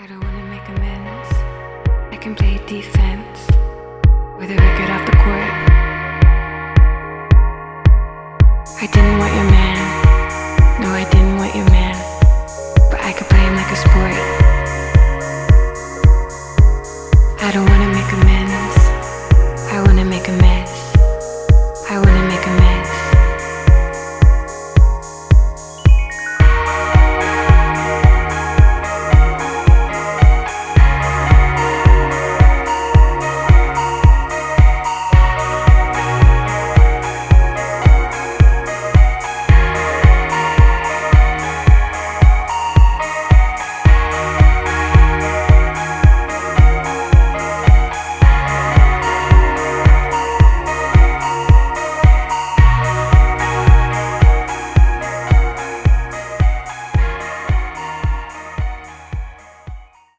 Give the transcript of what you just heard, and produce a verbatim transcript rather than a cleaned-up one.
I don't wanna make amends. I can play defense with a record off the court. I didn't want your man.